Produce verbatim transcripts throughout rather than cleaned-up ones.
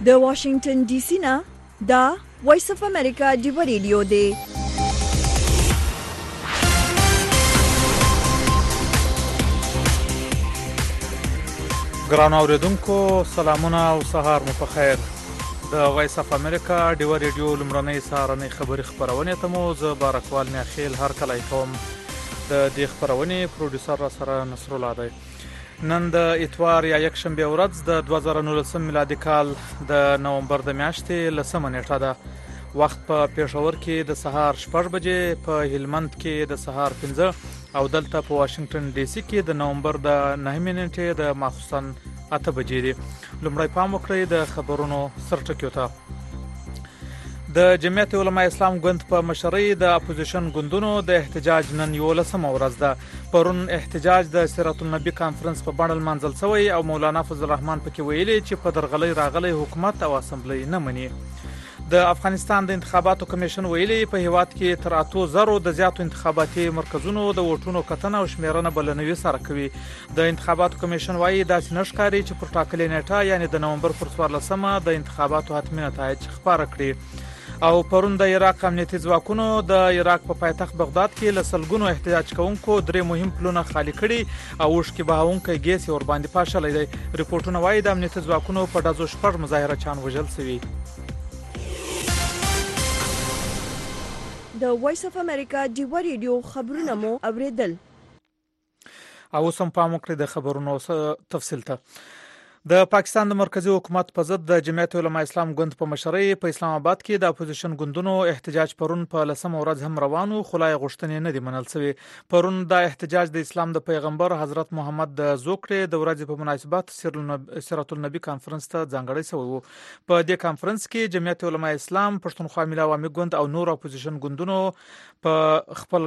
د واشنگټن ډي سي نه دا وایس اف امریکا ډیو ریډیو دی. ګرانو اوریدونکو سلامونه او سهار مو په خیر. د وایس اف امریکا ډیو ریډیو لمړنۍ سهارنۍ خبری خبرونه ته مو زه بارکوال میاخیل هر کله کوم. د دې خبرونه پروډوسر را سره نصر الله دی. نن د اتوار یا یک شنبه ورځ د دوه زره نولسم میلادي کال د نومبر د میاشتې لسمه نیټه ده. وخت په پېښور کې د سهار شپږ بجې، په هلمند کې د سهار پنځه او دلته په واشنگټن ډي سي کې د نومبر د نهمې نیټې د ماخوستن اته بجې دي. لومړی پام وکړئ د خبرونو سرټکیو ته. د جمعیت علماء اسلام ګوند په مشرۍ د اپوزیشن ګوندونو د احتجاج نن یولسمه ورځ ده. پرون احتجاج د سیرت النبی کانفرنس په بڼه لمانځل شوی او مولانا فضل الرحمن پکې ویلي چې په درغلۍ راغلی حکومت او اسمبلی نه مني. د افغانستان د انتخاباتو کمیشن ویلي په هیواد کې تر اتو زرو د زیاتو انتخاباتي مرکزونو د ووټونو کتنه او شمیرنه بلنوي سره کوي. د انتخاباتو کمیشن وايي داسې نشکاري چې پر ټاکلې نیټه یعنی د نومبر پر څوارلسمه د انتخاباتو حتمي نتایج خبره کړي. او پرون د عراق امنیتي ځواکونو د عراق په پایتخت بغداد کې لسلګونو احتجاج کوونکو درې مهم پلونه خالی کړي او وشکي بهاونکي ګیس ور باندې پاشلې دي. ریپورتونه وايي د امنیتي ځواکونو په دازو شپږ مظاهره چان وژل شوي. د وایس اف امریکا ډیو ریډیو خبرونه مو اوریدل. او سم پام وکړئ د خبرونو تفصیل ته. د پاکستان د مرکزی حکومت په ضد د جمعیت علماء اسلام ګوند په مشرۍ په اسلام آباد کې د اپوزیشن ګوندونو احتجاج پرون په لسمه ورځ هم روانو، خلای غوښتنې نه دي منل شوی. پرون د احتجاج د اسلام د پیغمبر حضرت محمد د زوکړې د ورځې په مناسبت سیرت النبی کانفرنس ته ځانګړی شوی وو. په دې کانفرنس کې جمعیت علماء اسلام، پښتونخوا ملي عوامي ګوند او نور اپوزیشن ګوندونو په خپل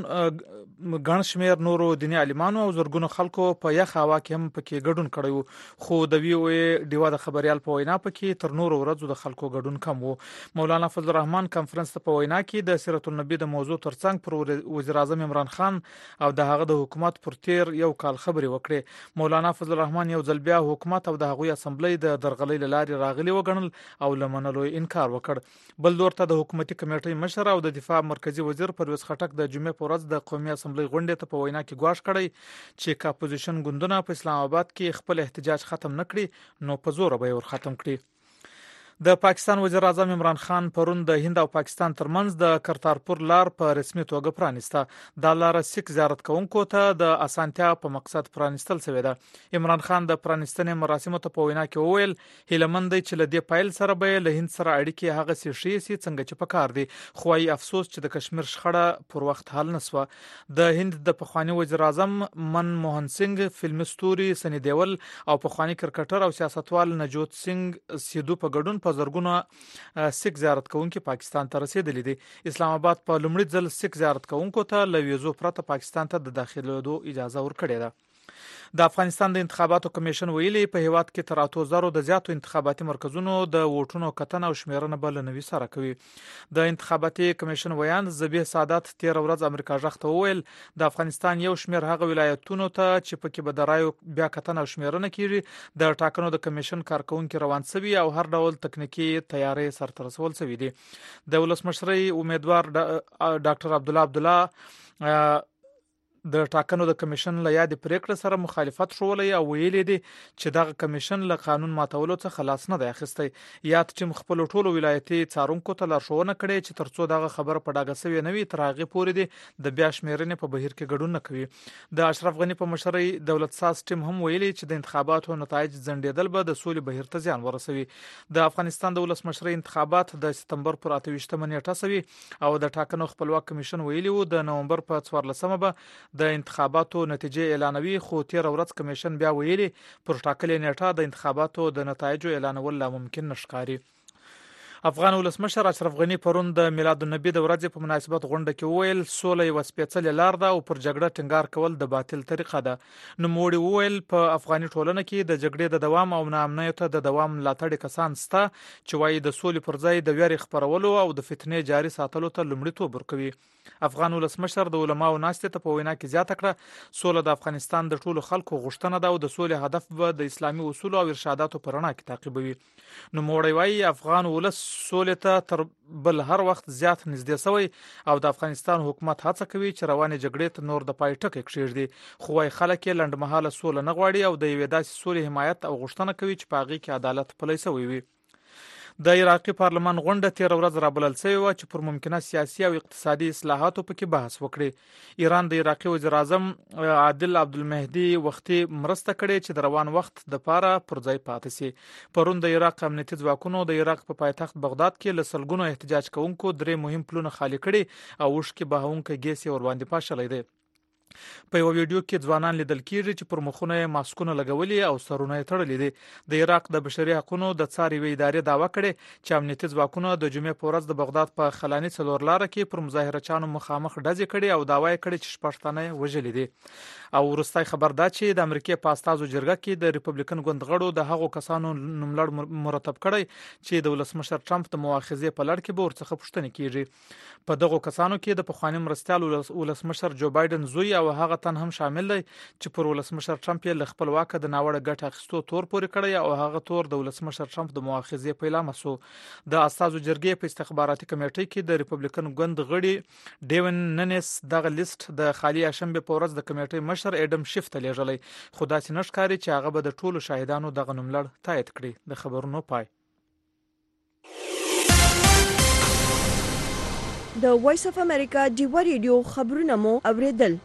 ګډون ګڼ شمېر نورو دیني عالمانو او زرګونو خلکو په یخ هوا کې هم پکې ګډون کړی. خو د وی او ای ډیوا د خبريال په وینا پکې تر نورو ورځو د خلکو ګډون کم وو. مولانا فضل الرحمن کانفرنس ته په وینا کې د سیرت النبی د موضوع ترڅنګ پر وزیر اعظم عمران خان او د هغه د حکومت پر تیر یو کال خبري وکړي. مولانا فضل الرحمن یو ځل بیا حکومت او د هغوی اسمبلی د درغلۍ لاري راغلي وګڼل او لمنلو انکار وکړ. بل لور ته د حکومتي کمیټې مشر او د دفاع مرکزی وزیر پرویز خټک د جمعې په ورځ د قومي اسمبلی غونډې ته په وینا کې ګواښ کړی چې اپوزیشن ګوندونه په اسلام آباد کې خپل احتجاج ختم نکړي نو په زور به ور ختم کړي. د پاکستان وزیر اعظم عمران خان پرون د هند او پاکستان ترمنځ د کرتارپور لار په رسمي توګه پرانیسته. دا لار سیک زیارت کوونکو ته د اسانتیا په مقصد پرانیستل شوې ده. عمران خان د پرانیستنې مراسمو ته په وینا کې وویل هیلمند دی چې له دې پایل سره به له هند سره اړیکې هغه سي شي سي څنګه چې پکار دي. خو ای افسوس چې د کشمیر شخړه پر وخت حل نسوه. د هند د پخوانی وزیر اعظم من موهن سنگ، فلمي ستوري سنی دیول او پخوانی کرکټر او سیاستوال نجوت سنگ سیدو په ګډون په زرګونو سیک زیارت کوونکو پاکستان ته رسیدلي دي. اسلام آباد په لومړي ځل سیک زیارت کوونکو ته له ویزو پرته پاکستان ته د داخلېدو اجازه ورکړې ده. د افغانستان د انتخاباتو کمیشن ویلي په هیواد کې تر اتو زرو د زیاتو انتخاباتي مرکزونو د ووټونو کتنه او شمیرنه بلنوي سره کوي. د انتخاباتي کمیشن ویان زبیح سعادت تیر ورځ امریکا ژغته وویل د افغانستان یو شمیر هغه ولایتونو ته چې پکې به د رایو بیا کتنه او شمیرنه کیږي د ټاکنو د کمیشن کارکونکو روان شوي او هر ډول تکنیکی تیاری سرته رسول شوی دي. د ولسمشرۍ امیدوار ډاکټر عبد الله عبد الله د ټاکنو د کمیشن له یاد پریکړه سره مخالفت شولې او ویلي دي چې دغه کمیشن له قانون ماتولو څخه خلاص نه دی اخیستی. یاد ټیم خپل ټولو ولایتي څارونکو ته لارښوونه کړې چې ترڅو دغه خبره په ډاګه سوي نه وي تر هغه پورې دي د بیا شمیرنې په بهیر کې ګډون نه کوي. د اشرف غنی په مشرۍ دولت ساز ټیم هم ویلي چې د انتخاباتو نتایج ځنډېدل به د سولې بهیر ته زیان ورسوي. د افغانستان د ولسمشرۍ انتخابات د سپتمبر پر اته ویشتمه نیټه سوي او د ټاکنو خپلواک کمیشن ویلي وو د نومبر په څوارلسمه به د انتخاباتو نتیجې اعلانوي. خو تیر ورځ کمیشن بیا ویلي پر ټاکلې نیټه د انتخاباتو د نتایجو اعلانول لا ممکن نشکاري. افغان ولسمشر اشرف غنی پرون د میلاد النبی د ورځې په مناسبت غونډه کې وویل سوله یو سپېڅلې لار ده او پر جګړه ټینګار کول د باطل طریقه ده. نوموړي وویل په افغاني ټولنه کې د جګړې د دوام او ناامنیت د دوام ملاتړي کسان شته چې وایي د سولې پر ځای د ویرې خپرولو او د فتنې جاري ساتلو ته لومړیتوب ورکوي. افغان ولسمشر د علماو ناستې ته په وینا کې زیاته کړه سوله د افغانستان د ټولو خلکو غوښتنه ده او د سولې هدف به د اسلامي اصولو او ارشاداتو په رڼا کې تعقیبوي. نوموړی وایي افغان ولس سولې ته تر بل هر وخت زیات نږدې شوی او د افغانستان حکومت هڅه کوي چې روانې جګړې ته نور د پای ټکی کېږدي خو وايي خلک یې لنډمهاله سوله نه غواړي او د یوې داسې سولې حمایت او غوښتنه کوي چې په هغې کې عدالت پلی شوی وي. د عراقي پارلمان غونډه تیر ورځ رابلل شوې وه چې پر ممکنه سیاسي او اقتصادي اصلاحاتو پکې بحث وکړي. ایران د عراقي وزیر اعظم عادل عبدالمهدي وختي مرسته کړې چې د روان وخت د پاره پر ځای پاتې شي. پرون د عراق امنیتي ځواکونو د عراق په پایتخت بغداد کې له سلګونو احتجاج کوونکو درې مهم پلونه خالي کړي او اوښکې بهونکی ګیس یې ورباندې پاشلی دی. په یو ویډیو کې ځوانان لیدل کیږي چې پر مخونه یې ماسکونه لګولي او سرونه یې تړلي دي. د عراق د بشري حقوقو د څار یوې ادارې دعوه کړې چې امنیتي ځواکونو د جمعې په ورځ د بغداد په خلاني څلور لاره کې پر مظاهرچیانو مخامخ ډزې کړې او دعوا یې کړې چې شپږ تنه یې وژلي دي. او وروستی خبر دا چې د امریکای په استازو جرګه کې د ریپبلیکن ګوند غړو د هغو کسانو نوملړ مرتب کړی چې د ولسمشر ټرمپ د مؤاخذې په لړ کې به ورڅخه پوښتنې کیږي. په دغو کسانو کې د پخوانی مرستیال ولسمشر جو بایدن زوی او هغه تن هم شامل دی چې پر ولسمشر ټرمپ یې له خپل واکه د ناوړه ګټه اخیستو تور پورې کړی او هغه تور د ولسمشر ټرمپ د مؤاخذې په اعلان شو. د استازو جرګې په استخباراتي کمیټې کې د ریپبلیکن ګوند غړي ډیون ننس دغه لیست د خالی اشنبه په ورځ د کمیټې مشر اډم شیف ته لیږلی خو داسې نه ښکاري چې هغه به د ټولو شاهدانو دغه نوملړ تایید کړي. د خبرونو پای. د وایس اف امریکا ډیوا ریډیو خبرونه مو اوریدل.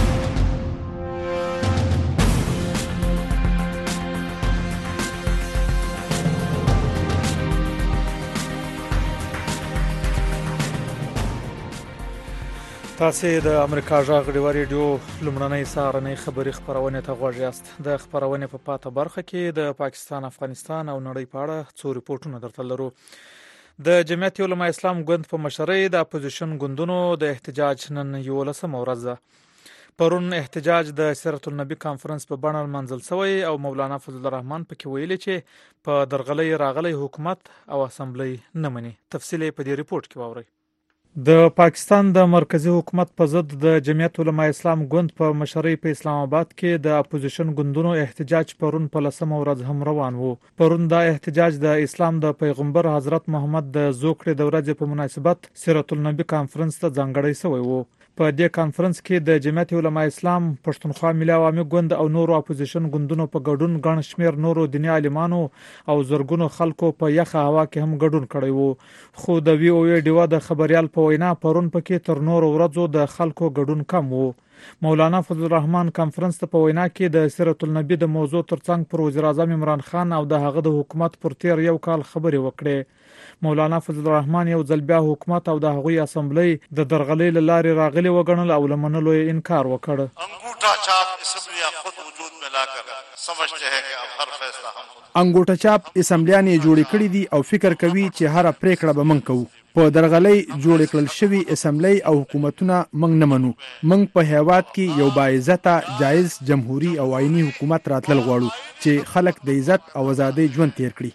تاسو د امریکا غږ ډیوا ریډیو لومړنۍ سهارنۍ خبري خبرونه ته غوږ یاست. د خبرونه په پاته برخه کې د پاکستان، افغانستان او نړۍ په اړه څو ریپورتونه درته لرو. د جمعیت علماء اسلام ګوند په مشرۍ د اپوزیشن ګوندونو د احتجاج نن یولسمه ورځ ده. پرون احتجاج د سیرت النبی کانفرنس په بڼه منځل شوی او مولانا فضل الرحمن پکې ویلي چې په درغلۍ راغلی حکومت او اسمبلی نه مني. تفصیل په دې ریپورت کې واورئ. د پاکستان د مرکزی حکومت په ضد د جمعیت علماء اسلام ګوند په مشرۍ په اسلام آباد کې د اپوزیشن ګوندونو احتجاج پرون په لسمه ورځ هم روان وو. پرون دا احتجاج د اسلام د پیغمبر حضرت محمد د زوکړې د ورځې په مناسبت سیرت النبی کانفرنس ته ځانګړی شوی وو. په دې کانفرنس کې د جمعیت علماء اسلام، پښتونخوا ملي عوامي ګوند او نورو اپوزیشن ګوندونو په ګډون ګڼ شمېر نورو دیني عالمانو او زرګونو خلکو په یخه هوا کې هم ګډون کړی وو. خو د وی او ای ډیوا د خبريال په وینا پرون پکې تر نورو ورځو د خلکو ګډون کم وو. مولانا فضل الرحمن کانفرنس ته په وینا کې د سیرت النبی د موضوع ترڅنګ پر وزیر اعظم عمران خان او د هغه د حکومت پر تیر یو کال خبرې وکړې. مولانا فضل الرحمن یو ځل بیا حکومت او د هغوی اسمبلی د درغلۍ له لارې راغلي وګڼل او لمنلو یې انکار وکړ. انګوټا چاپ اسمبلیاں خود وجود میں لا کر سمجھتے ہیں کہ اب هر فیصلہ ہم انګوټا چاپ اسمبلیاں یې جوړې کړې دي او فکر کوي چې هر پریکړه به موږ کوو. په درغلۍ جوړ کړل شوی اسمبلی او حکومتونه موږ نه منو. موږ په هیواد کې یو باعزته، جایز، جمهوری او آئینی حکومت راتلل غواړو چې خلک د عزت او ازادۍ ژوند تیر کړي.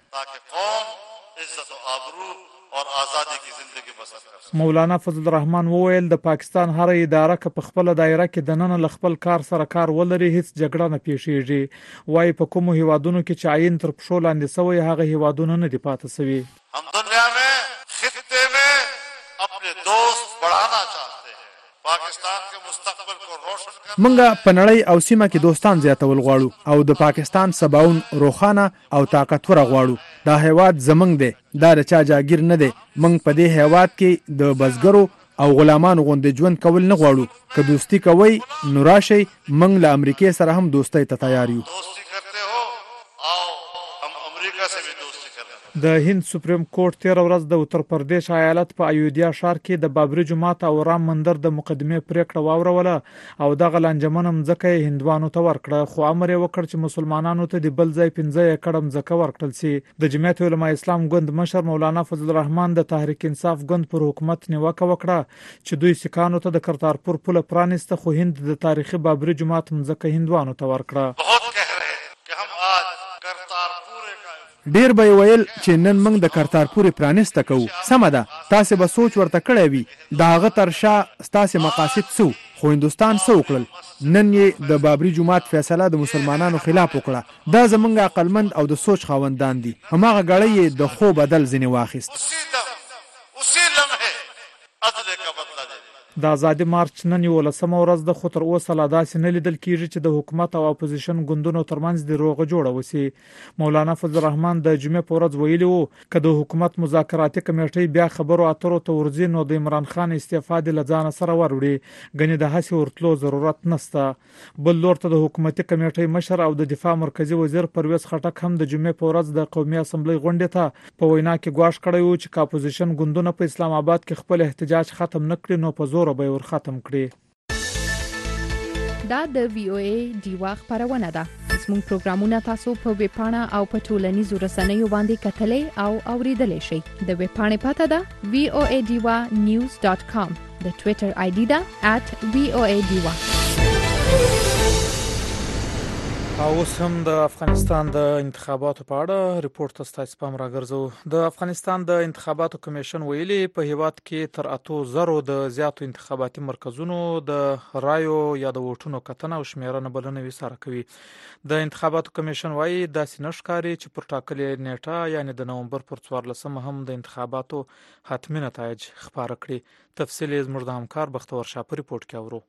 مولانا فضل الرحمن وویل د پاکستان هر اداره که په خپل دایره کې د نن ل خپل کار سره کار ولري هیڅ جګړه نه پیښیږي. وای په کوم هیوادونو کې چې عین تر پښو لاندې سوی هغه هیوادونه نه دی پاتې سوي. هم دنیا میں خطے میں اپنے دوست بڑھانا چاہتے ہیں. پاکستان کے مستقبل کو روشن کرنا. منګه په نړۍ او سیمه کې دوستان زیاتول غواړو او د پاکستان سباون روخانه او طاقتور غواړو. دا هیواد زمنګ دی، دا رچا جاگیر نه دی. منګ په دې هیواد کې د بزګرو او غلامانو غوندې ژوند کول نه غواړو. که دوستی کوي نو راشئ، منګ له امریکای سره هم دوستی ته تیار یو. دوستی کرتے ہو آؤ، ہم امریکا سے بھی دوستی کریں. د هند سپریم کورټ تیر ورځ د اتر پردیش ایالت په ایودیا ښار کې د بابری جومات او رام مندر د مقدمې پریکړه واوروله او دغه لانجمن مځکه هندوانو ته ورکړه، خو امر یې وکړ چې مسلمانانو ته د بل ځای پنځه ایکړ مځکه ورکړل شي. د جمعیت علماء اسلام ګوند مشر مولانا فضل الرحمن د تحریک انصاف ګوند پر حکومت نیوکه وکړه چې دوی سکانو ته د کرتارپور پل پرانیسته، خو هند د تاریخي بابری جومات مځکه هندوانو ته ورکړه. ډیر به ویل چې نن موږ د کرتارپور پرانیسته کوو، سمه ده، تاسو به سوچ ورته کړی وي د هغه تر شا ستاسو مقاصد څه، خو هندوستان څه وکړل؟ نن یې د بابری جومات فیصله د مسلمانانو خلاف وکړه. دا زمونږ عقلمند او د سوچ خاوندان دي. هماغه غړی یې د خو بدل ځنې واخیست. د ازادي مارچ نن یولسمه ورځ د خو تر اوسه لا داسې نه لیدل کیږي چې د حکومت او اپوزیشن ګوندونو ترمنځ د روغه جوړه وسی. مولانا فضل الرحمن د جمعې په ورځ ویلي وو چې د حکومت مذاکراتي کمیټې بیا خبرو اترو ته ورځي نو د عمران خان استعفا د لځان سره وروړي، غني د هڅې ورتلو ضرورت نشته. بل لور ته د حکومتي کمیټې مشر او د دفاع مرکزی وزیر پرویز خټک هم د جمعې په ورځ د قومي اسمبلی غونډې ته په وینا کې ګواښ کړی و چې اپوزیشن ګوندونه په اسلام آباد کې خپل احتجاج ختم نکړي نو په زور به ور ختم کړي. دا د وی او ای دیوا خبرونه ده. زموږ پروګرامونه تاسو په ویب پاڼه او په ټولنیزو رسنیو باندې کتلای او اوریدلای شئ. د ویب پاڼې پته ده وی او ای دیوا نیوز ډاٹ کام. د ټوئیټر آی ډي ده ات وی او ای دیوا. اوس هم د افغانستان د انتخاباتو په اړه ریپورت تاسو پام راګرځو. د افغانستان د انتخاباتو کمیشن ویلي په هیواد کې تر اتو زرو د زیاتو انتخاباتي مرکزونو د رایو یا د ووټونو کتنه او شمیرنه بلنه وساره کوي. د انتخاباتو کمیشن وايي داسې نشکاري چې پر ټاکلې نیټه یعنی د نومبر پر څوارلسمه هم د انتخاباتو حتمی نتایج خبره کړي. تفصیل یې زموږ د همکار بختور شاه په ریپورت کې اورو.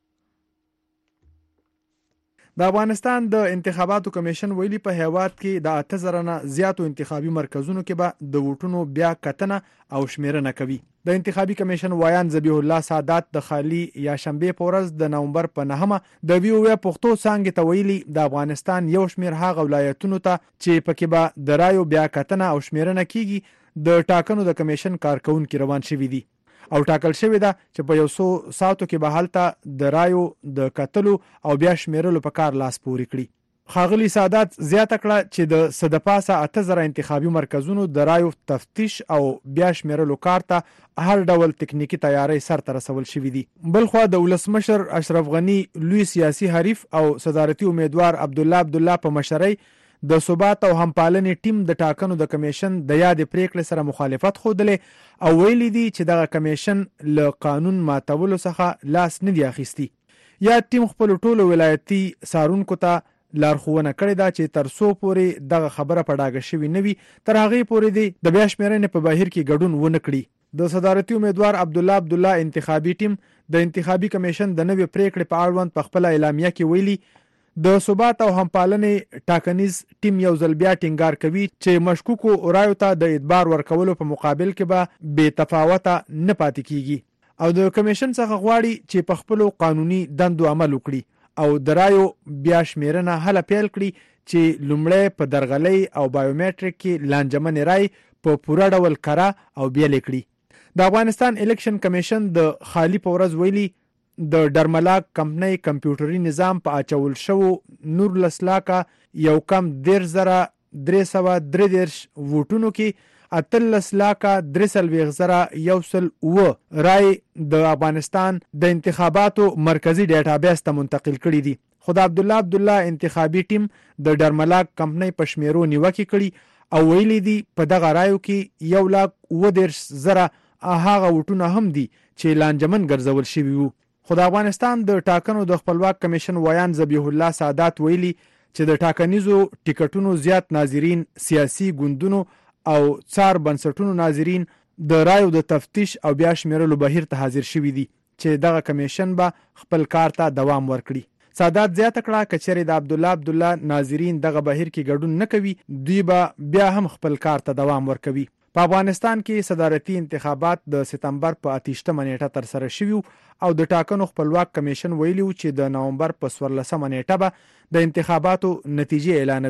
د افغانستان د انتخاباتو کمیشن ویلي په هیواد کې د اته زره نه زیاتو انتخابي مرکزونو کې به د ووټونو بیا کتنه او شمیرنه کوي. د انتخابي کمیشن وایان ذبیح الله سادات د خالی یا شنبه په ورځ د نومبر په نهمه د وی او ای پښتو څنګه ته ویلي د افغانستان یو شمیر هغه ولایتونو ته چې پکې به د رایو بیا کتنه او شمیرنه کیږي د ټاکنو د کمیشن کارکونکو روان شوي دي او ټاکل شوی ده چې په یو څو ساعتو کې به هلته د رایو د کتلو او بیا شمیرلو په کار لاس پورې کړي. خاغلی سادات زیاته کړه چې د صدپاسه اته زره انتخابي مرکزونو د رایو تفتیش او بیا شمیرلو کار ته هر ډول تکنیکی تیاری سرته رسول شوی دي. بلخو د ولسمشر اشرف غنی لوی سیاسي حریف او صدارتي امیدوار عبد الله عبد الله په مشرۍ د ثبات او همپالنې ټیم د ټاکنو د کمیشن د یاد پریکړې سره مخالفت خوده او ویلي دي چې دغه کمیشن له قانون ماتولو څخه لاس نه دی اخیستی. یا ټیم خپل ټولو ولایتي سارونکو ته لارښوونه کړې ده چې تر څو پورې دغه خبره په ډاګه شوي نه وي تر هغې پورې دی د بیا شمیرنې په بهیر کې ګډون ونه کړي. د صدارتي امیدوار عبد الله عبد الله انتخابي ټیم د انتخابي کمیشن د نوې پریکړې په اړوند په خپل اعلامیه کې ویلي د ثبات او همپالنې ټاکنیز ټیم یو ځل بیا ټینګار کوي چې مشکوکو رایو ته د اعتبار ورکولو په مقابل کې به بې تفاوته نه پاتې کیږي او د کمیشن څخه غواړي چې په خپل قانوني دندو عمل وکړي او د رایو بیا شمیرنه هله پیل کړي چې لومړی په درغلۍ او بایومټریک کې لانجمن رای په پوره ډول کړه او بیا لیکړي. د افغانستان الیکشن کمیشن د خالی په ورځ ویلي د ډرملاک کمپنۍ کمپیوټري نظام په اچول شو نور لسلاکه یو کم ډیر زره درې سوه درې دېرش ووټونو کې اتلس لاکه درې څلوېښت زره یو سل اووه رای د افغانستان د انتخاباتو مرکزی ډیټابیس ته منتقل کړي دي. خو د عبد الله عبد الله انتخابي ټیم د ډرملاک کمپنۍ په شمیرو نیوکه کړي او ویلي دي په دغه رایو کې یو لاک اووه دېرش زره هغه ووټونه هم دي چې لانجمن ګرځول شوي وو. خو د افغانستان د ټاکنو د خپلواک کمیشن وایان ذبیح الله سادات ویلي چې د ټاکنیزو ټیکټونو زیات ناظرین سیاسي ګوندونو او څار بنسټونو ناظرین د رایو د تفتیش او بیا شمیرلو بهیر ته حاضر شوي دي چې دغه کمیشن به خپل کار ته دوام ورکړي. سادات زیاته کړه کچېرې د عبد الله عبد الله ناظرین دغه بهیر کې ګډون نه کوي دوی به بیا هم خپل کار ته دوام ورکوي. په افغانستان کې صدارتي انتخابات د سپتمبر په اتهشتمه نیټه تر سره شوي او د ټاکنو خپلواک کمیشن ویلي چې د نومبر په څوارلسمه نیټه به د انتخاباتو نتیجې اعلانوي.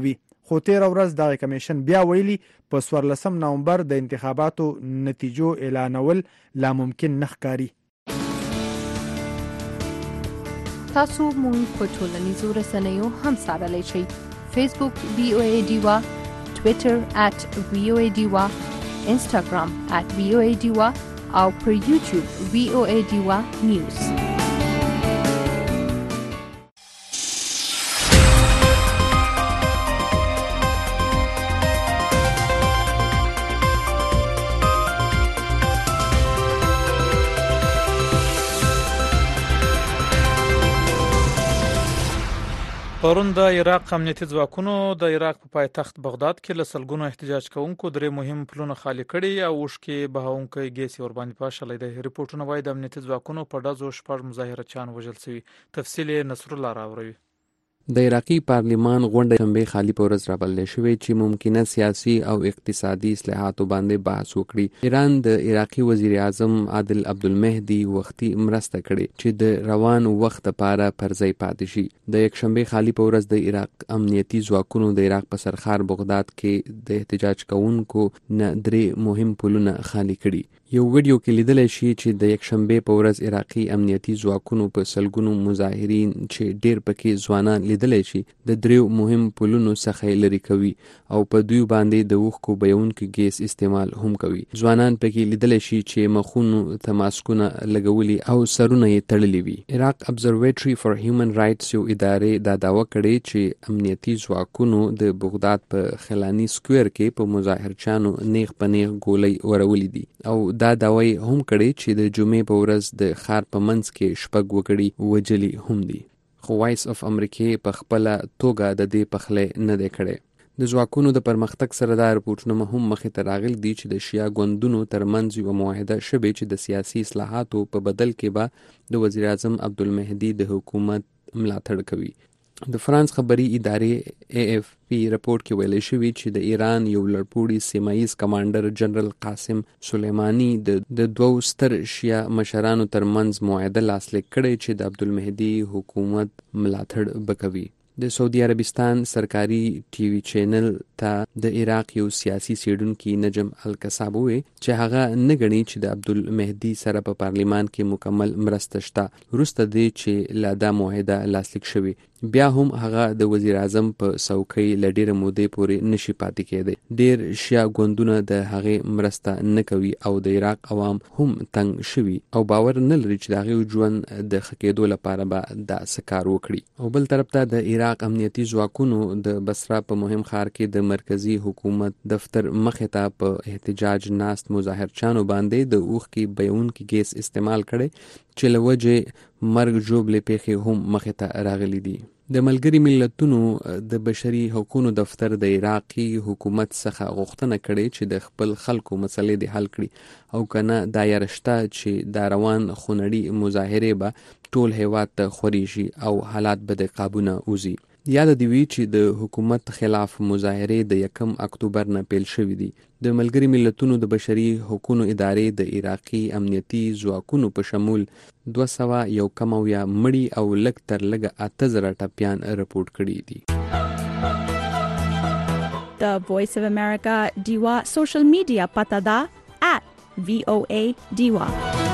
خو تیر ورځ دغه کمیشن بیا ویلي په څوارلسم نومبر د انتخاباتو نتیجو اعلانول لا ممکن نه ښکاري. تاسو مونږ په ټولنیزو رسنیو هم څارلی شئ. فیسبوک وی او ای ډیوا، ټویټر ات وی او ای ډیوا، انسټاګرام ات وی او ای ډیوا او پر یوټیوب وی او ای ډیوا نیوز. پرون د عراق امنیتي ځواکونو د عراق په پایتخت بغداد کې له سلګونو احتجاج کوونکو درې مهم پلونه خالي کړي او اوښکې بهاونکي ګیس ورباندې پاشلې ده. ریپورتونه وايي د امنیتي ځواکونو په ډزو شپږ مظاهرچیان وژل شوي. تفصیل نصر الله راوړي. د عراقي پارلیمان غونډه شنبه خالی په ورځ رابلل شوې چې ممکنه سیاسي او اقتصادي اصلاحاتو باندې بحث وکړي. ایران د عراقي وزیر اعظم عادل عبدالمهدي وختي مرسته کړې چې د روان وخت لپاره پر ځای پاتې شي. د یک شنبه خالی په ورځ د عراق امنیتي ځواکونو د عراق په سرخار بغداد کې د احتجاج کوونکو نه درې مهم پلونه خالی کړي. یو ویډیو کې لیدل شي چې د یک شنبه په ورځ عراقي امنیتي ځواکونو په سلګونو مظاهرین چې ډېر پکې ځوانان لیدل شي د دریو مهم پلونو څخه لري کوي او په دوی باندې د اوښکو بهونکي ګیس استعمال هم کوي. ځوانان پکې لیدل شي چې مخونو ته ماسکونه لګولي او سرونه یې تړلي وي. عراق ابزرویټري فار هیومن رائټس یو ادارې دا دعوه کړې چې امنیتي ځواکونو د بغداد په خلاني سکویر کې په مظاهرچیانو نیغ په نیغ ګولۍ ورولې دي او دا داوی هم کړی چې د جمعې په ورځ د ښار په منځ کې شپږ وګړي وجلي هم دي. خو وایس اف امریکې په خپله توګه د دې پخلی نه دی کړی. د ځواکونو د پرمختګ سره دا رپورټونه هم مخې ته راغلي دي چې د شیا ګوندونو ترمنځ یوه معاهده شوې چې د سیاسي اصلاحاتو په بدل کې به د وزیر اعظم عبدالمهدي د حکومت ملاتړ کوي. د فرانس خبري ادارې اے اف پی رپورټ کې ویل شوی چې د ایران یو لړپوړي سیمایي کمانډر جنرال قاسم سلیمانی د دوو ستر شیا مشرانو ترمنځ معاهده لاسلیک کړې چې د عبدالمهدي حکومت ملاتړ وکوي. د سعودي عربستان سرکاري ټي وي چینل ته د عراق یو سیاسي څېړونکي نجم القصاب وویل چې هغه نه ګڼي چې د عبدالمهدي سره په پارلیمان کې مکمل مرسته شته وروسته دی چې لا دا معاهده لاسلیک شوې. بیا هم هغه د وزیر اعظم په څوکۍ له ډېره مودې پورې نشي پاتې کېدی. ډېر شیا ګوندونه د هغې مرسته نه کوي او د عراق عوام هم تنګ شوي او باور نه لري چې د هغې ژوند د ښه کېدو لپاره به دا څه کار وکړي. او بل طرف ته د عراق امنیتي ځواکونو د بصره په مهم ښار کې د مرکزي حکومت دفتر مخې ته په احتجاج ناست مظاهرچیانو باندې د اوښکې بهونکي ګیس استعمال کړی چې له وجې مرګ ژوبلې پیښې هم مخې ته راغلي دي. د ملګري ملتونو د بشري حقوقو دفتر د عراقي حکومت څخه غوښتنه کړې چې د خپل خلکو مسلې د حل کړي او کنه دا یارشته چې دا روان خونړي مظاهرې به ټول هیواد ته خوري شي او حالات به د قابو نه وځي. یاد دی وی چې د حکومت خلاف مظاهرې د یکم اکتوبر نه پیل شوې دي. د ملګري ملتونو د بشري حقوقو ادارې د عراقي امنیتي ځواکونو په شمول دوه سوه یو کم اویا مړي او لږ تر لږه اته زره ټپیان رپورټ کړي دي. د وایس اف امریکا ډیوا سوشل میډیا پته ده at وی او ای ډیوا.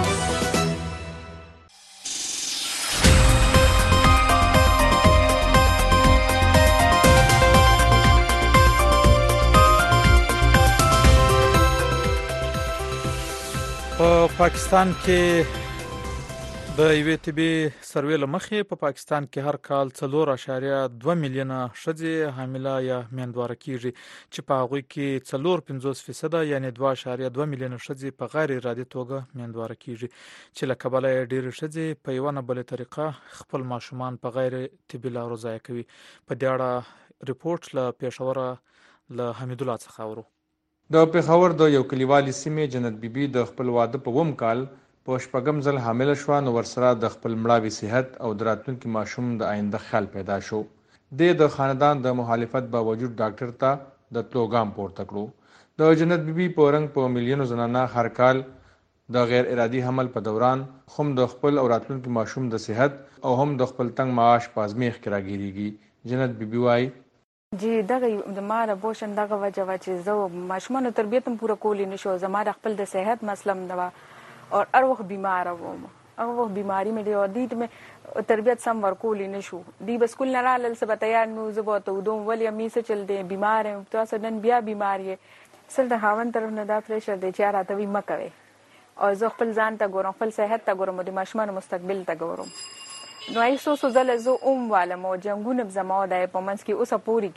په پاکستان کې د یوې طبي سروې له مخې په پاکستان کې هر کال څلور اعشاریه دوه میلیونه ښځې حامله یا میندواره کیږي چې په هغوی کې څلور پنځوس فیصده یعنی دوه اعشاریه دوه میلیونه ښځې په غیر ارادي توګه میندواره کیږي چې له کبله یې ډېرې ښځې په یوه نه بلې طریقه خپل ماشومان په غیر طبي لارو ضایع کوي. په دې اړه ریپورټ له پېښوره له حمید الله څخه اورو. د پېښور د یو کلیوالي سیمې جنت بیبي د خپل واده په اووم کال په شپږم ځل حامله شوه نو ورسره د خپل مړاوي صحت او د راتلونکي ماشوم د آینده خیال پیدا شو. د د خاندان د مخالفت باوجود ډاکټر ته د تلو ګام پورته کړو. د جنت بیبي په رنګ په میلیونو زنانه هر کال د غیر ارادي حمل په دوران هم د خپل او راتلونکي ماشوم د صحت او هم د خپل تنګ معاش په ازمیښت کې راګیریږي. جنت بیبي وايي جی دغه د مار ابورشن دغه وجه وا چې زه ماشومانو تربیت هم پوره کولی نشو، زما د خپل د صحت مسله هم نه وه او هر وخت بیماره وم، هغه وخت بیماري مې دی او دې ته مې تربیت سم ورکولی نشو. دوی به سکول نه رالل څه به تیار نو زه به ورته ودوم ولې امي څه چل دی بیمار یم، تاسو نن بیا بیمار یې. سل د خاوند طرف نه دا پریشر دی چې راته وي مه کوئ او زه خپل ځان ته ګورم، خپل صحت ته ګورم او د ماشومانو مستقبل ته ګورم. نو ای څو څو ځله زه ام والم او جنګونه به زما دی په منځ کې اوسه پورې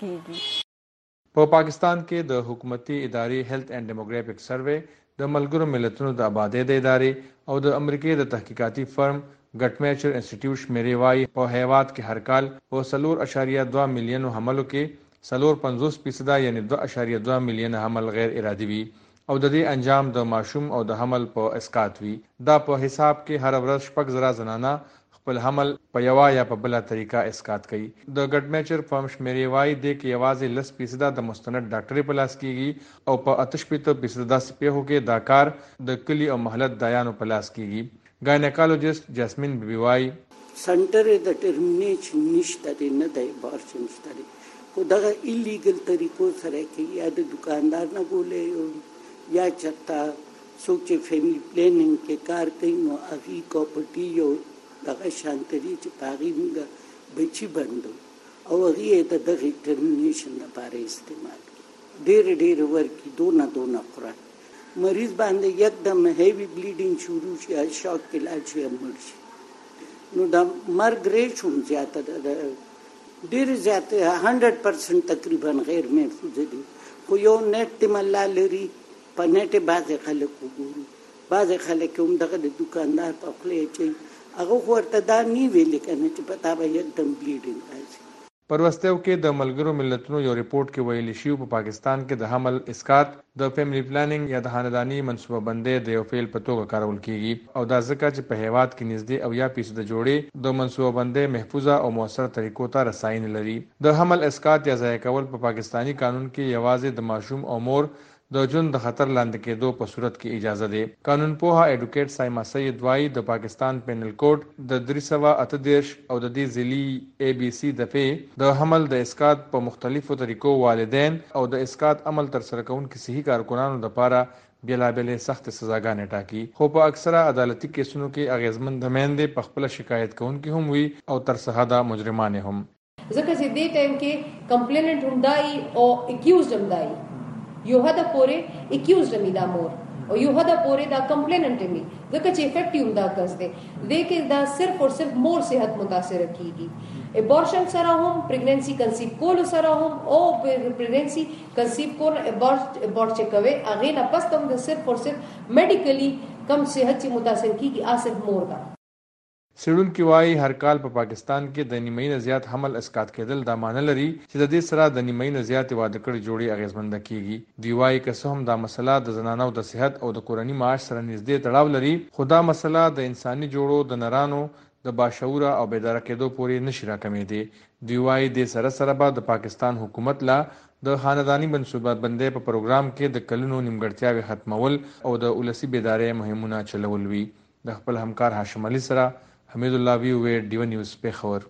کېږي. په پاکستان کې د حکومتي ادارې هیلث اینڈ ډیموګرافیک سروے، د ملګرو ملتونو د آبادۍ د ادارې او د امریکای د تحقیقاتي فرم ګټمیچر انسټیټیوټ شمیرې وایي په هیواد کې هر کال په څلور اشاریه دوه میلیونو حملو کې څلور پنځوس فیصده یعنی دوه اشاریه دوه میلیون حمل غیر ارادي وي او د دې انجام د ماشوم او د حمل په اسقاط وي. دا په حساب کې هر ورځ شپږ زره زنانه خپل حمل په یوه یا په بله طریقه اسقاط کوي. د ګډمیچر فرم شمیرې وایي دې کې یوازې لس فیصده د مستند ډاکټرۍ په لاس کېږي او په اته شپېته فیصده داسې پیښو کې دا کار د کلي او محلت دایانو په لاس کېږي. ګاینیکالوجست جاسمین بیبي وایي سنټر د ټرمینیشن نشته دی، نه دی ابارشن شته دی، خو دغه ایلیګل طریقو سره کوي، یا د دکاندار نه بولې یا چېرته څوک چې فیملی پلانینګ کې کار کوي نو هغې کاپرټي یو دغه شانته دي چې په هغې موږ بچي بندو او هغې یې د دغې ټرمینیشن لپاره استعمال کړي. ډېرې ډېرې ورکړي، دونه دونه خوراک مریض باندې یکدم هیوي بلیډینګ شروع شي، شاک کې لاړ شي او مړ شي. نو د مرګ ریټ هم زیاته ده، ډېرې زیاتې هنډرډ پرسنټ تقریبا غیر محفوظه دي. خو یو نیټ تملا لري، په نیټ یې بعضې خلک وګوري، بعضې خلک هم دغه د دوکاندار په خوله اچوي، هغه خو ورته دا نه ویلې که نه چې په تا به یکدم بلیډینګ راځي. په وروستیو کې د ملګرو ملتونو یو ریپورټ کې ویلي شوي په پاکستان کې د حمل اسقاط د فیملی پلانینګ یا د خانداني منصوبه بندۍ د یو فعل په توګه کارول کیږي او دا ځکه چې په هیواد کې نږدې اویا فیصده جوړې د منصوبه بندۍ محفوظه او مؤثره طریقو ته رسایي نه لري. د حمل اسقاط یا ضایع کول په پاکستاني قانون کې یوازې د ماشوم او مور د ژوند د خطر لاندې کېدو په صورت کې اجازه ده. قانون پوها ایډوکیټ سایما سید وایي د پاکستان پینل کوډ د درې سوه اته دېرش او د دې ضلعي ای بي سي دفعې د حمل د اسقاط په مختلفو طریقو والدین او د اسقاط عمل ترسره کوونکي صحي کارکنانو لپاره بېلابېلې سخت سزاګانې ټاکي. خو په اکثره عدالتي کیسونو کې اغېزمند میندې په خپله شکایت کوونکي هم وي او تر سحده مجرمانې هم. ځکه چې دې ټایم کې کمپلیننټ هم دای او اکیوزډ هم دای، یو حدا پورې اکیوزډ می دا مور او یو حدا پورې دا کمپلیننټ می، ځکه چې افیکټیو دا کس دی دې کې دا صرف او صرف مور صحت متاثر کیږي. ابورشن سره هم، پریګننسي کنسیو کول سره هم او پریګننسي کنسیو کول ابورت ابورت چې کوي هغه نه پس تم د صرف او صرف میډیکلی کم صحت چې متاثر کیږي آصف مور دا. څېړونکي وایي هر کال په پاکستان کې د نیمایي نه زیات حمل اسقاط کېدل دا معنی لري چې د دې سره د نیمایي نه زیاتې واده کړې جوړې اغېزمنده کیږي. دوی وایي که څه هم دا مسله د زنانو د صحت او د کورني معاش سره نږدې تړاو لري، خو دا مسله د انساني جوړو د نرانو د باشعوره او بیداره کېدو پورې نشي راکمېدی. دوی وایي دې سره سره به د پاکستان حکومت لا د خانداني منصوبه بندۍ په پروګرام کې د کلونو نیمګړتیاوې ختمول او د ولسي بیدارۍ مهمونه چلول وي. د خپل همکار هاشم علي سره حمید الله وی وی ډیو نیوز پیښور.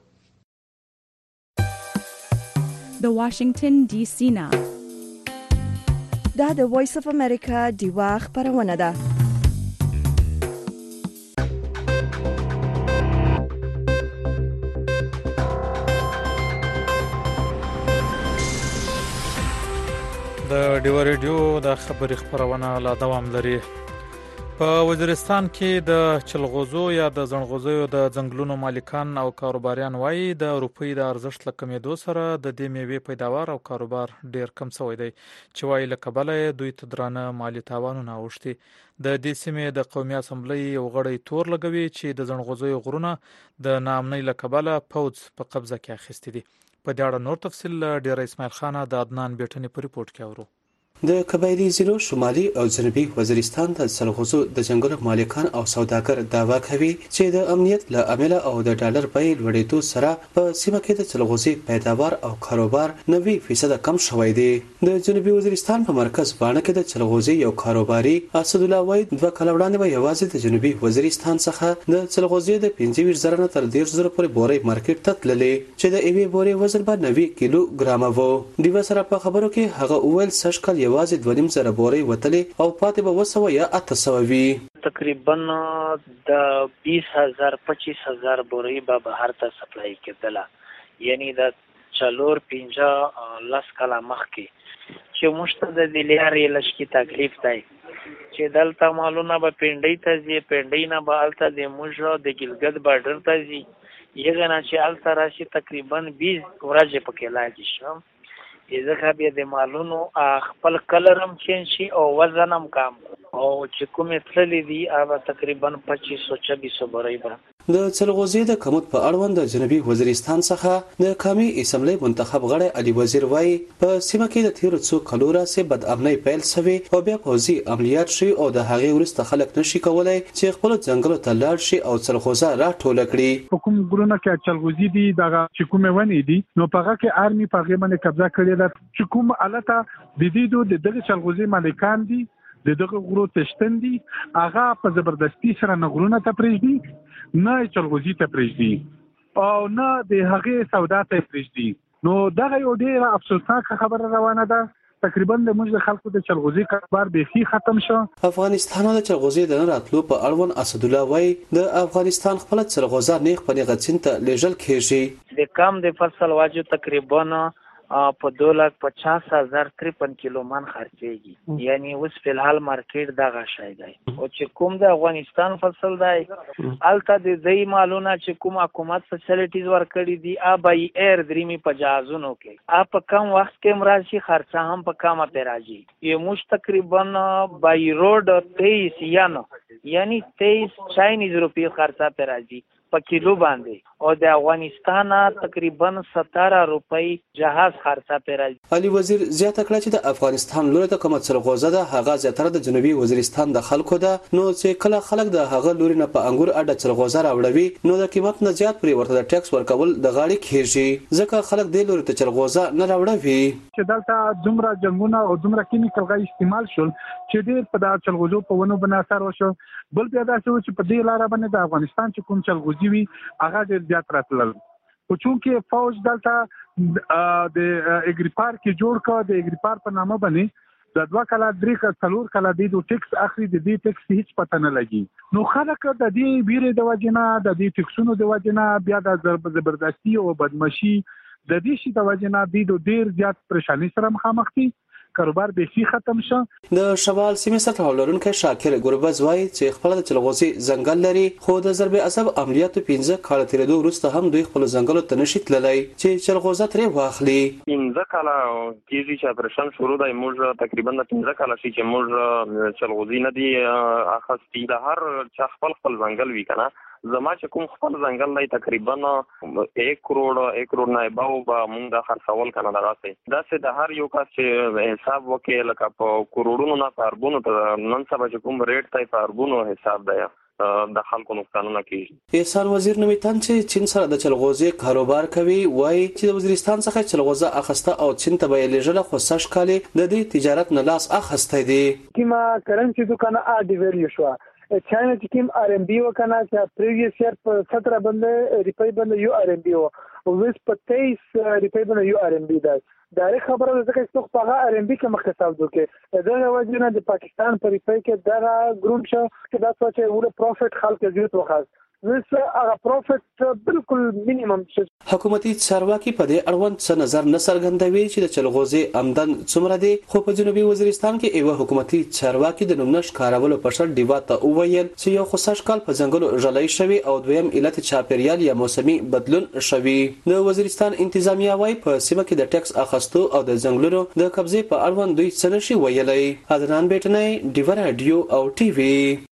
د واشنگټن ډي سي نه دا د وایس اف امریکا دیوا خبرونه ده. د ډیوا ریډیو د خبري خبرونه لا دوام لري. په وزیرستان کې د چلغوزو یا د زنغوزیو د ځنګلونو مالکان او کاروباریان وایي د روپۍ د ارزښت له کمېدو سره د دې میوې پیداوار او کاروبار ډیر کم شوی دی چې وایي له کبله دوی ته درانه مالی تاوانونه اوښتي. د دې سیمې د قومي اسمبلی یو غړی تور لګوي چې د زنغوزیو غرونه د ناامنۍ له کبله پوځ په قبضه کې اخیستي دي. په دې اړه نور تفصیل ډیر اسماعیل خان د عدنان بیٹنې په ریپورت کې اورو. د قبایلی ضلعو شمالي او جنوبي وزیرستان د جلغوزو د جنگلو مالکان او سوداګر دعوا کوي چې د امنیت له امله او د ډالر بیې لوړېدو سره په سیمه کې د جلغوزي پیداوار او کاروبار نوي فیصد کم شوی دی. د جنوبي وزیرستان په مرکز باڼه کې د جلغوزي یو کاروباري اسد الله وای دوه کاله وړاندې به یوازې د جنوبي وزیرستان څخه د جلغوزي د پنځه ویشت زره نه تر دېرش زره پورې بورې مارکیټ ته تللې چې د یوې بورې وزن به نوي کیلو ګرامه و. دیو سره په خبرو کې هغه اول سشکل یوازې دوه نیم زره بورې وتلې او پاتې به وسو یا اته سوه وي. تقریبا د بیس هزار پچیس هزار بورې به بهر ته سپلای کېدله، یعنی د چلور پنځه لس کاله مخکې چې موږ ته د دې لارې لږ تکلیف دی چې دلته مالونه به پنډۍ ته ځي، پنډۍ نه به هلته د موږ د ګلګت بارډر ته ځي، هغه نه چې هلته راشي تقریبا بیس ورځې پکې لاګي شم، ځکه بیا د مالونو خپل کلر هم چینج شي او وزن هم کم او چې کومې تللې دي هغه تقریبا پچیس سو چبیس سو بورې به. د جلغوزي د کمښت په اړوند د جنوبي وزیرستان څخه د قومي اسمبلی منتخب غړی علي وزیر وایي په سیمه کې د تیرو څو کلو راهیسې بدامنۍ پیل شوې او بیا پوځي عملیات شوي او د هغې وروسته خلک نشي کولی چې خپلو ځنګلو ته لاړ شي او جلغوزه راټوله کړي. په کوم ګلونه کې جلغوزي دي دغه چې کومې ونې دي نو په هغه کې آرمي په هغې باندې قبضه کړې ده چې کوم الته د دې د دغه جلغوزي مالکان دي د دغه غرو تشتن دي هغه په زبردستی سره نه غرونه ته پرېږدي نه جلغوزي ته پرېږدي او نه د هغې سودا ته پرېږدي. نو دغه یو ډېره افسوسناکه خبره روانه ده. تقریبا د موږ د خلکو د جلغوزي کاروبار بیخي ختم شو. افغانستان د جلغوزي د نه راتلو په اړوند اسد الله وایي د افغانستان خپل جلغوزه نیغ په نیغه چین ته لیږل کېږي. د کم د فصل واجب تقریبا په دو لاک پچاس هزار تریپن کیلو من خرچېږي، یعنی اوس فی الحال مارکیټ دغه شی دی او چې کوم د افغانستان فصل دی هلته د دې مالونه چې کوم حکومت فیسیلیټیز ورکړي دي ا بای ایر دریمي په جهازونو کې ا په کم وخت کې هم راشي، خرچه هم په کمه پې راځي. یې موږ تقریبا بای روډ تیئیس ین یعنی تیئیس چاینیز روپۍ خرچه پې راځي په کیلو باندې او د افغانستان تقریبا ستره روپۍ جهاز خرڅه پې راځي. علي وزیر زیاته کړه چې د افغانستان لوري ته کومه جلغوزه ده هغه زیاتره د جنوبي وزیرستان د خلکو ده، نو چې کله خلک د هغه لوري نه په انګور اډه جلغوزه راوړوي نو د قیمت نه زیات پرې ورته د ټیکس ورکول د غاړې کېږي، ځکه خلک دې لوري ته جلغوزه نه راوړوي. چې دلته دومره جنګونه او دومره کیمیکل غي استعمال شول چې ډېر په دا جلغوزو په ونو باندې اثر وشو. بل بیا دا چې په دې لاره باندې د افغانستان چې کوم جلغوزي وي هغه ډېر زیات راتلل خو چونکې فوج دلته د اګریپار کې جوړ کړ د اګریپار په نامه باندې د دوه کاله درې څلور کاله د ټیکس اخري د دې ټیکس هیڅ پته نه لګي. نو خلک د دې بیرې د وجنه د دې ټیکسونو د وجنه بیا د زبردستی او بدمعشي د دې شي د وجنه د ډېر زیات پریشانی سره مخامخ دي، کاروبار بیخي ختم شو. د شمال سیمې سطح لرونکي شاکر ګربز وایي چې خپل د جلغوزي ځنګل لري خو د ضرب عصب عملیاتو پنځه کاله تیرېدو وروسته هم دوی خپل ځنګلو ته نشي تللی چې جلغوزه ترې واخلي. پنځه کاله کېږي چې اپریشن شروع دی، موږ تقریبا د پنځه کاله شي چې موږ جلغوزي نه دي اخیستي. د هر چا خپل خپل ځنګل وي که نه، زما چې کوم خپل ځنګل دی تقریبا یک کروڑ یک کروڑ نه اباو به مونږ دا خرڅول که نه دغسې داسې د هر یو کس چې حساب وکړي لکه په کروڑونو نه په اربونو ته نن سبا چې کوم ریټ دی په اربونو حساب دی د خلکو نقصانونه کېږي. احسان وزیر نومیتان چې چین سره د جلغوزي کاروبار کوي وایي چې د وزیرستان څخه جلغوزه اخیسته او چین ته به یې لیږله خو سږ کال د دې تجارت نه لاس اخیستی دی. کومه کرنسي دوکانه ا ډیویلیو شوه چاینا چې کوم آر ام بی وکنه چې پریویس ایئر په ستره باندې روپۍ باندې یو آر ام بی و او اوس په تیئیس روپۍ باندې یو آر ام بی ده. دا خبره ده چې څوک په هغه آر ام بی کې مخ حساب وکړي دا وجه نه د پاکستان په روپۍ کې دا ګروپ شو چې دا څه چې ول پروفټ خلک زیات وخاص نو هغه پروفټ بالکل مینیمم. حکومتي چارواکي په دې اړوند څه نظر نه څرګندوي چې د جلغوزي آمدن څومره دی، خو په جنوبي وزیرستان کې یو حکومتي چارواکي د نوم نښ کارولو په شرط ډیوا ته وویل چې یو خو سږ کال په ځنګلو ژلۍ شوي او دویم علت چاپیریال یا موسمي بدلون شوي. د وزیرستان انتظامیه وایي په سیمه کې د ټیکس اخیستو او د ځنګلونو د قبضې په اړوند دوی څه نشي ویلی. عدنان بیټنی، ډیوا راډیو او ټي وي.